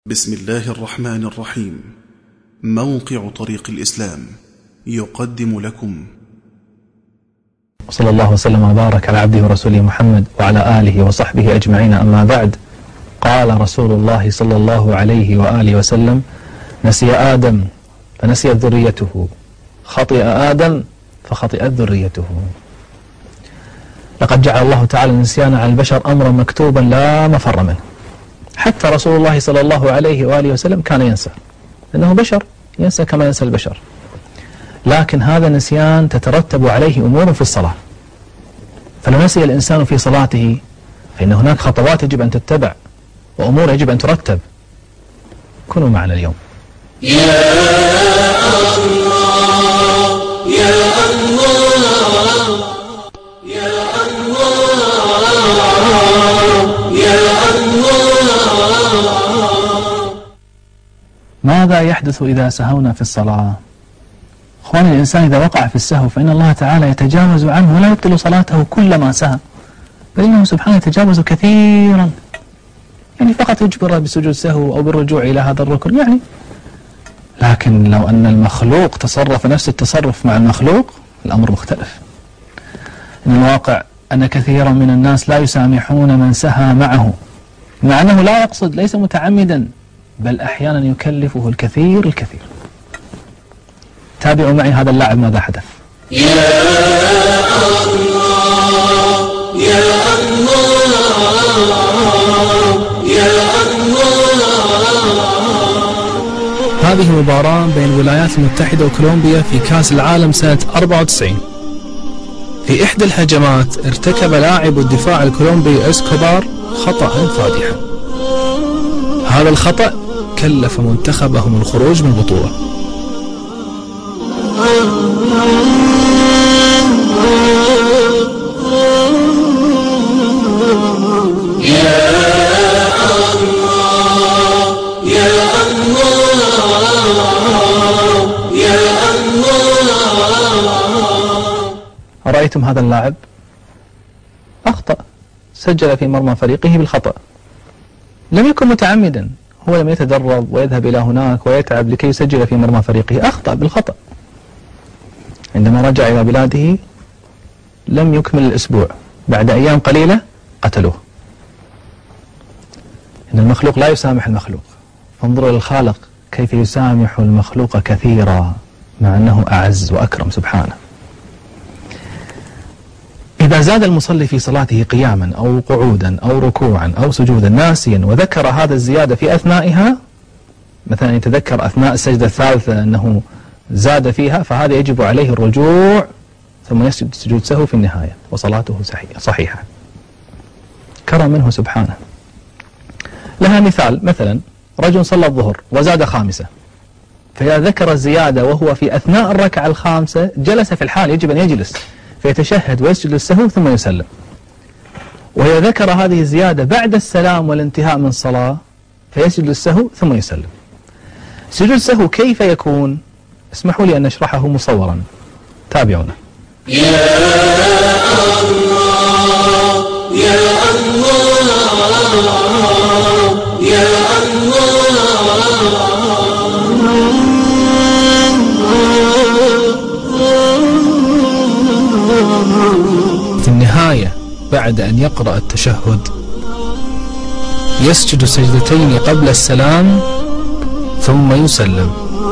بسم الله الرحمن الرحيم. موقع طريق الإسلام يقدم لكم صلى الله وسلم وبارك على عبده ورسوله محمد وعلى آله وصحبه أجمعين، أما بعد. قال رسول الله صلى الله عليه وآله وسلم: نسي آدم فنسيت ذريته، خطئ آدم فخطئت ذريته. لقد جعل الله تعالى النسيان على البشر أمرا مكتوبا لا مفر منه. حتى رسول الله صلى الله عليه وآله وسلم كان ينسى، لأنه بشر ينسى كما ينسى البشر، لكن هذا النسيان تترتب عليه أمور في الصلاة. فلو نسي الإنسان في صلاته فإن هناك خطوات يجب أن تتبع وأمور يجب أن ترتب. كونوا معنا اليوم. يا الله يا الله يا الله يا الله. ماذا يحدث إذا سهونا في الصلاة؟ أخواني، الإنسان إذا وقع في السهو فإن الله تعالى يتجاوز عنه ولا يبطل صلاته كلما سهى، بل إنه سبحانه يتجاوز كثيرا. يعني فقط يجبر بسجود سهو أو بالرجوع إلى هذا الركن يعني. لكن لو أن المخلوق تصرف نفس التصرف مع المخلوق الأمر مختلف. إن الواقع أن كثيرا من الناس لا يسامحون من سهى معه، مع أنه لا يقصد، ليس متعمدا، بل أحيانا يكلفه الكثير الكثير. تابعوا معي هذا اللاعب ماذا حدث. يا الله يا الله يا الله. هذه مباراة بين الولايات المتحدة وكولومبيا في كأس العالم سنة 94. في إحدى الهجمات ارتكب لاعب الدفاع الكولومبي اسكوبار خطأ فادحا. هذا الخطأ كلف منتخبهم الخروج من البطولة. يا الله يا الله يا الله. رأيتم هذا اللاعب أخطأ، سجل في مرمى فريقه بالخطأ، لم يكن متعمدا، هو لم يتدرب ويذهب إلى هناك ويتعب لكي يسجل في مرمى فريقه، أخطأ بالخطأ. عندما رجع إلى بلاده لم يكمل الأسبوع، بعد أيام قليلة قتلوه. إن المخلوق لا يسامح المخلوق، فانظروا للخالق كيف يسامح المخلوق كثيرا مع أنه أعز وأكرم سبحانه. إذا زاد المصلي في صلاته قياما أو قعودا أو ركوعا أو سجودا ناسيا وذكر هذا الزيادة في أثنائها، مثلا يتذكر أثناء السجدة الثالثة أنه زاد فيها، فهذا يجب عليه الرجوع ثم يسجد سجود سهو في النهاية وصلاته صحيحة. كرم منه سبحانه. لها مثال، مثلا رجل صلى الظهر وزاد خامسة، فإذا ذكر الزيادة وهو في أثناء الركعة الخامسة جلس في الحال، يجب أن يجلس فيتشهد ويسجد للسهو ثم يسلم. وإذا ذكر هذه الزيادة بعد السلام والانتهاء من الصلاة فيسجد للسهو ثم يسلم. سجود السهو كيف يكون؟ اسمحوا لي أن نشرحه مصورا، تابعونا. يا الله يا الله يا الله. في النهاية بعد أن يقرأ التشهد يسجد سجدتين قبل السلام ثم يسلم.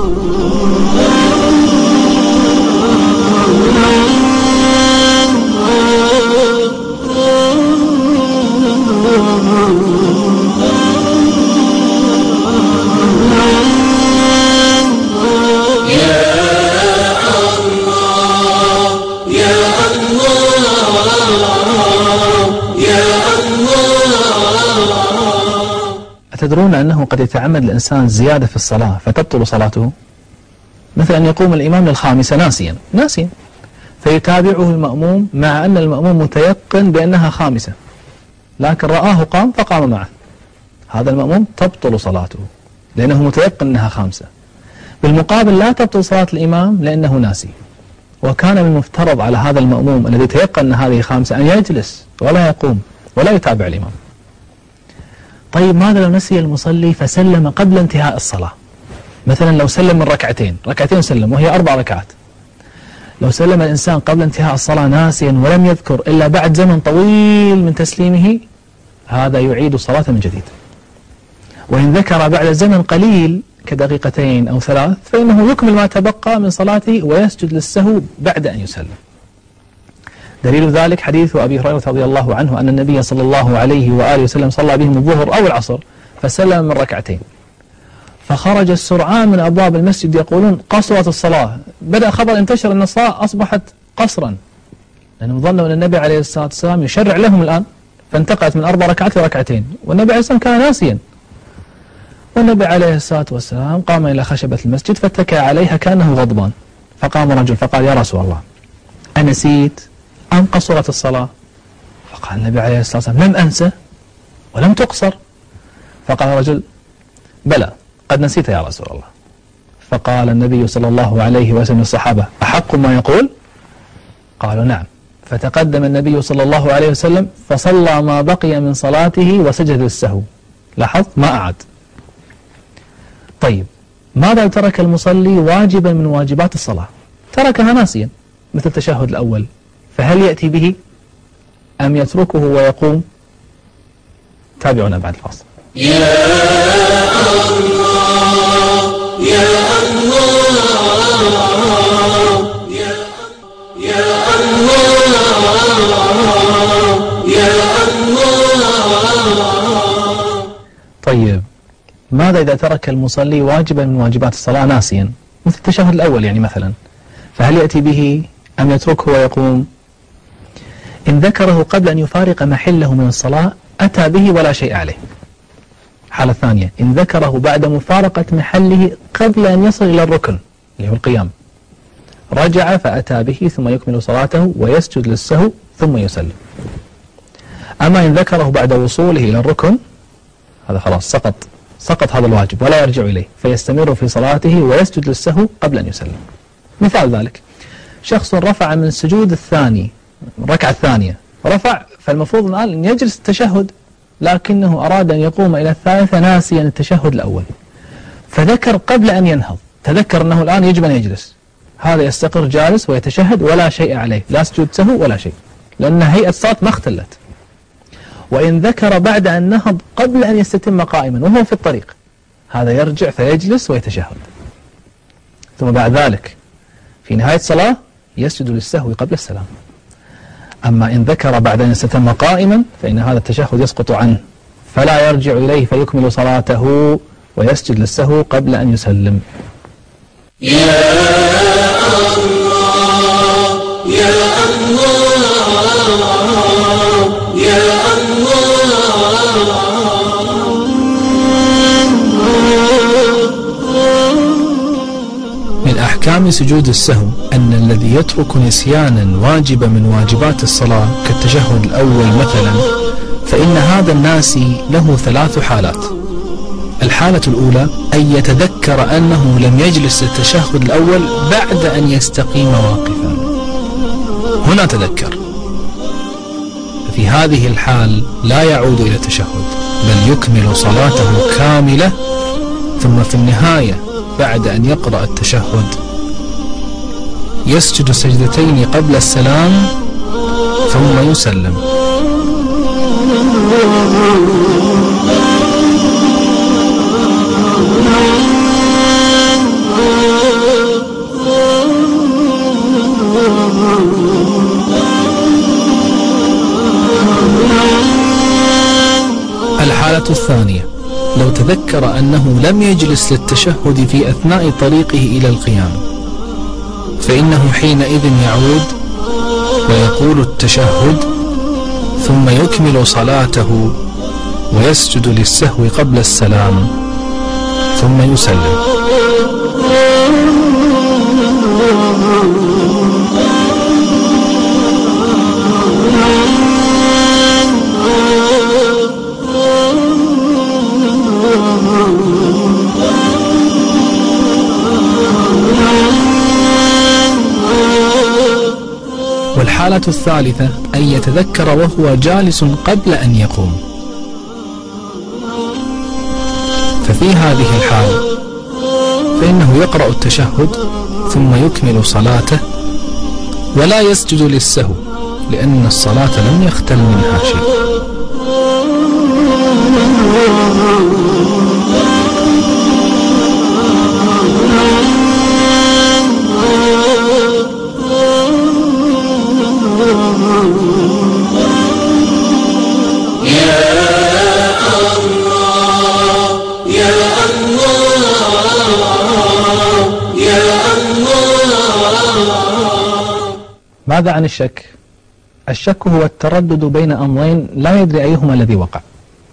أتدرون أنه قد يتعمد الإنسان زيادة في الصلاة فتبطل صلاته؟ مثلا يقوم الإمام للخامسة ناسيا فيتابعه المأموم مع أن المأموم متيقن بأنها خامسة، لكن رآه قام فقام معه، هذا المأموم تبطل صلاته لأنه متيقن أنها خامسة. بالمقابل لا تبطل صلاة الإمام لأنه ناسي، وكان من المفترض على هذا المأموم الذي تيقن أن هذه خامسة أن يجلس ولا يقوم ولا يتابع الإمام. طيب ماذا لو نسي المصلي فسلم قبل انتهاء الصلاة؟ مثلا لو سلم من ركعتين سلم وهي 4 ركعات، لو سلم الإنسان قبل انتهاء الصلاة ناسيا ولم يذكر إلا بعد زمن طويل من تسليمه، هذا يعيد الصلاة من جديد. وإن ذكر بعد زمن قليل كدقيقتين أو 3 فإنه يكمل ما تبقى من صلاته ويسجد للسهو بعد أن يسلم. دليل ذلك حديث أبي هريرة رضي الله عنه أن النبي صلى الله عليه وآله وسلم صلى بهم الظهر أو العصر فسلم من ركعتين، فخرج السرعان من أبواب المسجد يقولون قصرت الصلاة. بدأ خبر انتشر أن الصلاة أصبحت قصرا، لأنهم ظنوا أن النبي عليه الصلاة والسلام يشرع لهم الآن، فانتقلت من 4 ركعات لركعتين، والنبي عليه الصلاة والسلام كان ناسيا. والنبي عليه الصلاة والسلام قام إلى خشبة المسجد فاتكى عليها كأنه غضبان، فقام رجل فقال: يا رسول الله أنسيت أم قصرت الصلاة؟ فقال النبي عليه الصلاة والسلام: لم أنسى ولم تقصر. فقال الرجل: بلى قد نسيت يا رسول الله. فقال النبي صلى الله عليه وسلم للصحابة: أحق ما يقول؟ قالوا: نعم. فتقدم النبي صلى الله عليه وسلم فصلى ما بقي من صلاته وسجد للسهو. لاحظ ما أعد. طيب ماذا ترك المصلي واجبا من واجبات الصلاة؟ تركها ناسيا مثل التشهد الأول، فهل يأتي به أم يتركه ويقوم؟ تابعونا بعد الفاصل. يا الله يا الله يا الله يا الله. طيب ماذا إذا ترك المصلي واجبا من واجبات الصلاة ناسيا مثل التشهد الأول يعني مثلا، فهل يأتي به أم يتركه ويقوم؟ إن ذكره قبل أن يفارق محله من الصلاة أتى به ولا شيء عليه. حالة ثانية: إن ذكره بعد مفارقة محله قبل أن يصل إلى الركن اللي هو القيام، رجع فأتى به ثم يكمل صلاته ويسجد للسهو ثم يسلم. أما إن ذكره بعد وصوله إلى الركن هذا خلاص سقط هذا الواجب ولا يرجع إليه، فيستمر في صلاته ويسجد للسهو قبل أن يسلم. مثال ذلك: شخص رفع من السجود الثاني الركعة الثانية، رفع فالمفروض الآن أن يجلس التشهد، لكنه أراد أن يقوم إلى الثالثة ناسيا التشهد الأول، فذكر قبل أن ينهض، تذكر أنه الآن يجب أن يجلس، هذا يستقر جالس ويتشهد ولا شيء عليه، لا سجود سهو ولا شيء، لأن هيئة الصلاة ما اختلت. وإن ذكر بعد أن نهض قبل أن يستتم قائما وهو في الطريق، هذا يرجع فيجلس ويتشهد، ثم بعد ذلك في نهاية الصلاة يسجد للسهو قبل السلام. أما إن ذكر بعد أن يستتم قائما فإن هذا التشهد يسقط عنه، فلا يرجع إليه فيكمل صلاته ويسجد للسهو قبل أن يسلم. يا الله يا الله يا الله. من أحكام سجود السهو أن الذي يترك نسيانا واجبا من واجبات الصلاة كالتشهد الأول مثلا، فإن هذا الناسي له 3 حالات. الحالة الأولى أن يتذكر أنه لم يجلس التشهد الأول بعد أن يستقيم واقفا، هنا تذكر، ففي هذه الحال لا يعود إلى التشهد بل يكمل صلاته كاملة، ثم في النهاية بعد أن يقرأ التشهد يسجد سجدتين قبل السلام ثم يسلم. الحالة الثانية: لو تذكر أنه لم يجلس للتشهد في أثناء طريقه إلى القيام، فإنه حينئذ يعود ويقول التشهد ثم يكمل صلاته ويسجد للسهو قبل السلام ثم يسلم. والحالة الثالثة أن يتذكر وهو جالس قبل أن يقوم، في هذه الحال فإنه يقرأ التشهد ثم يكمل صلاته ولا يسجد للسهو، لأن الصلاة لم يختل منها شيء. ماذا عن الشك؟ الشك هو التردد بين أمرين لا يدري أيهما الذي وقع،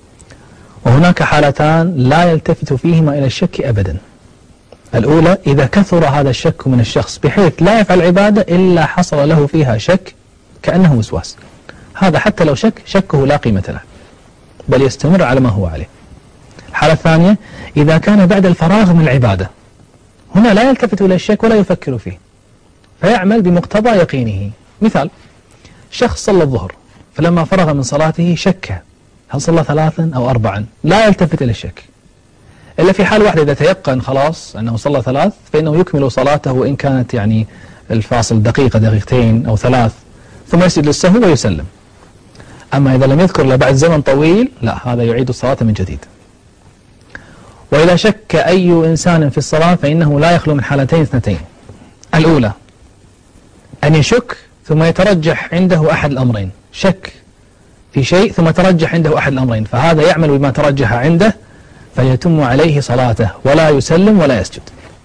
وهناك حالتان لا يلتفت فيهما إلى الشك أبدا. الأولى إذا كثر هذا الشك من الشخص بحيث لا يفعل عبادة إلا حصل له فيها شك كأنه وسواس، هذا حتى لو شكه لا قيمة له بل يستمر على ما هو عليه. الحالة الثانية إذا كان بعد الفراغ من العبادة، هنا لا يلتفت إلى الشك ولا يفكر فيه فيعمل بمقتضى يقينه. مثال: شخص صلى الظهر فلما فرغ من صلاته شك هل صلى 3 أو 4، لا يلتفت إلى الشك إلا في حال واحدة، إذا تيقن خلاص أنه صلى 3 فإنه يكمل صلاته وإن كانت يعني الفاصل دقيقة دقيقتين أو 3، ثم يسجد للسهو ويسلم. أما إذا لم يذكر بعد زمن طويل لا، هذا يعيد الصلاة من جديد. وإذا شك أي إنسان في الصلاة فإنه لا يخلو من حالتين اثنتين: الأولى أن يشك ثم يترجح عنده أحد الأمرين، شك في شيء ثم ترجح عنده أحد الأمرين، فهذا يعمل بما ترجح عنده فيتم عليه صلاته ولا يسلم ولا يسجد.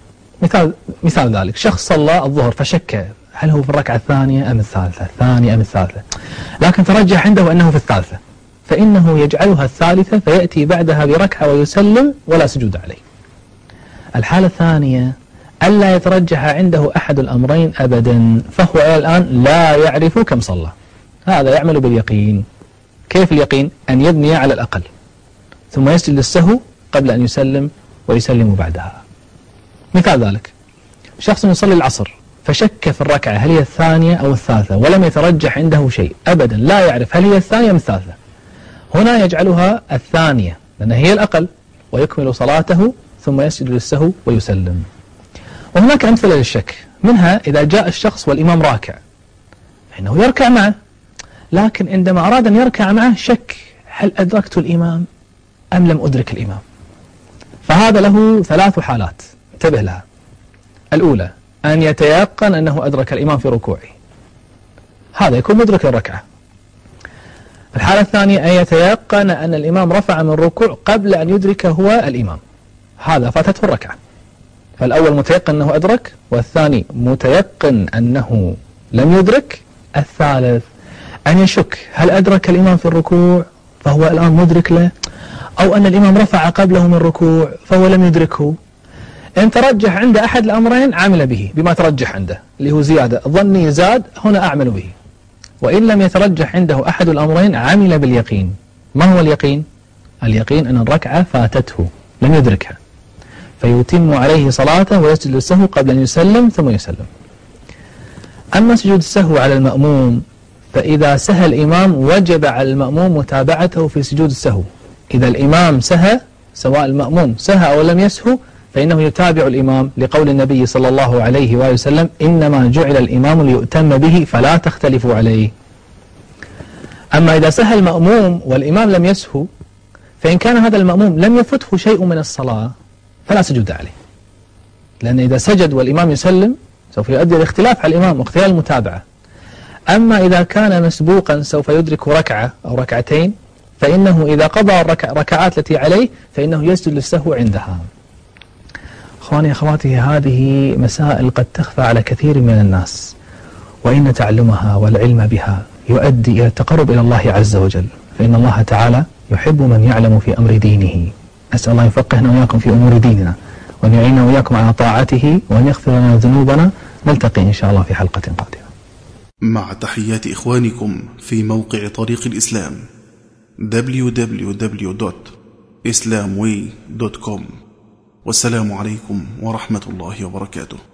مثال ذلك: شخص صلى الظهر فشك هل هو في الركعة الثانية أم الثالثة، الثانية أم الثالثة، لكن ترجح عنده أنه في الثالثة، فإنه يجعلها الثالثة فيأتي بعدها بركعة ويسلم ولا سجود عليه. الحالة الثانية ألا يترجح عنده أحد الأمرين أبدا، فهو إلى الآن لا يعرف كم صلى، هذا يعمل باليقين. كيف اليقين؟ أن يبني على الأقل ثم يسجد للسهو قبل أن يسلم ويسلم بعدها. مثال ذلك: شخص يصلي العصر فشك في الركعة هل هي الثانية أو الثالثة ولم يترجح عنده شيء أبدا، لا يعرف هل هي الثانية أم الثالثة، هنا يجعلها الثانية لأنها هي الأقل ويكمل صلاته ثم يسجد للسهو ويسلم. وهناك أمثلة للشك، منها إذا جاء الشخص والإمام راكع فإنه يركع معه، لكن عندما أراد أن يركع معه شك هل أدركت الإمام أم لم أدرك الإمام، فهذا له 3 حالات انتبه لها. الأولى أن يتيقن أنه أدرك الإمام في ركوعه، هذا يكون مدرك الركعة. الحالة الثانية أن يتيقن أن الإمام رفع من الركوع قبل أن يدرك هو الإمام، هذا فاتته الركعة. فالأول متيقن أنه أدرك، والثاني متيقن أنه لم يدرك. الثالث أن يشك هل أدرك الإمام في الركوع فهو الآن مدرك له، أو أن الإمام رفع قبله من الركوع فهو لم يدركه. إن ترجح عند أحد الأمرين عمل به بما ترجح عنده اللي هو زيادة، ظني زاد هنا أعمل به. وإن لم يترجح عنده أحد الأمرين عمل باليقين. ما هو اليقين؟ اليقين أن الركعة فاتته لم يدركها، فيتم عليه صلاته ويسجد للسهو قبل أن يسلم ثم يسلم. أما سجود السهو على المأموم فإذا سهى الإمام وجب على المأموم متابعته في سجود السهو. إذا الإمام سهى سواء المأموم سهى أو لم يسهو فإنه يتابع الإمام، لقول النبي صلى الله عليه وآله وسلم: إنما جعل الإمام ليؤتم به فلا تختلفوا عليه. أما إذا سهى المأموم والإمام لم يسهو فإن كان هذا المأموم لم يفته شيء من الصلاة فلا سجود عليه، لأن إذا سجد والإمام يسلم سوف يؤدي الاختلاف على الإمام واختلال المتابعة. أما إذا كان مسبوقا سوف يدرك ركعة أو ركعتين فإنه إذا قضى الركعات التي عليه فإنه يسجد للسهو عندها. أخواني أخواتي، هذه مسائل قد تخفى على كثير من الناس، وإن تعلمها والعلم بها يؤدي إلى التقرب إلى الله عز وجل، فإن الله تعالى يحب من يعلم في أمر دينه. أسأل الله يفقهنا وإياكم في أمور ديننا، وأن يعيننا وإياكم على طاعته، وأن يغفر لنا ذنوبنا. نلتقي إن شاء الله في حلقة قادمة. مع تحيات إخوانكم في موقع طريق الإسلام www.islamway.com. والسلام عليكم ورحمة الله وبركاته.